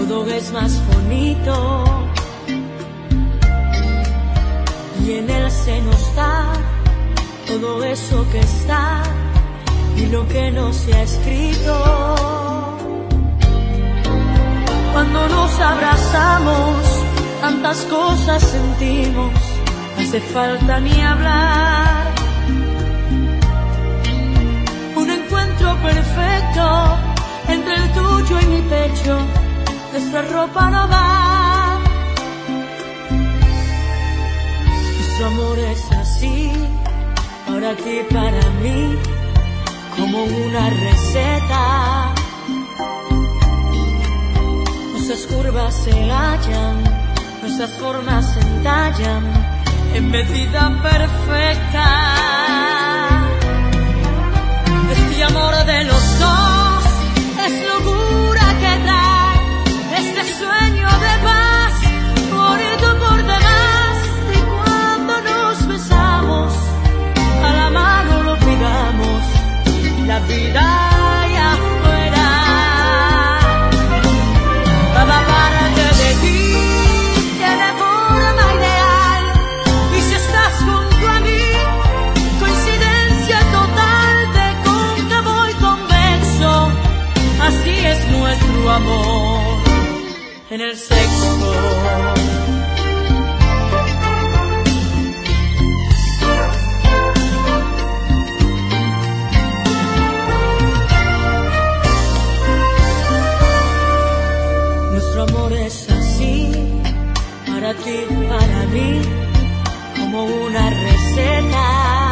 todo es más bonito y en él se nos da todo eso que está y lo que no se ha escrito. Cuando nos abrazamos, tantas cosas sentimos, no hace falta ni hablar. Un encuentro perfecto entre el tuyo y mi pecho, nuestra ropa no va. Nuestro amor es así, para ti y para mí, como una receta. Nuestras curvas se hallan, nuestras formas se entallan en medida perfecta. Este amor de los dos es locura que trae este sueño de paz, bonito por demás. Y cuando nos besamos, a la mano lo pegamos, la vida allá afuera. Cada parte de ti tiene forma ideal, y si estás junto a mí, coincidencia total de cóncavo y convexo. Así es nuestro amor en el sexo. Nuestro amor es así, para ti, para mí, como una receta.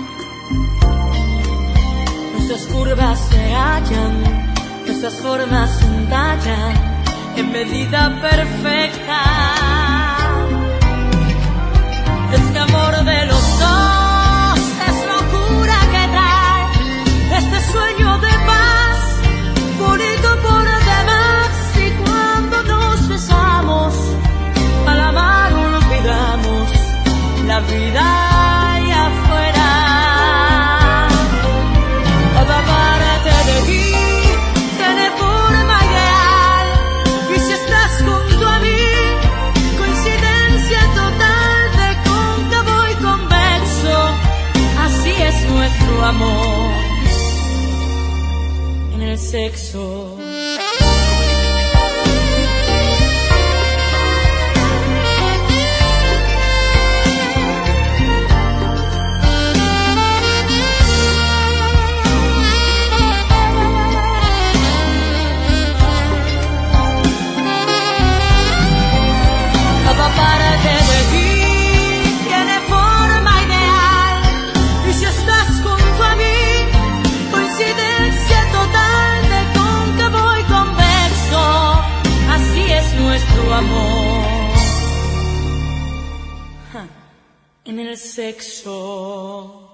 Nuestras curvas se hallan, nuestras formas se entallan en medida perfecta. Este amor de los dos es locura que trae este sueño de paz, bonito por demás. Y cuando nos besamos, a la mano lo pegamos, la vida allá afuera. Cada parte de ti tiene forma ideal, y si estás junto a mí, coincidencia total de cóncavo y convexo. Así es nuestro amor en el sexo. Amor en el sexo.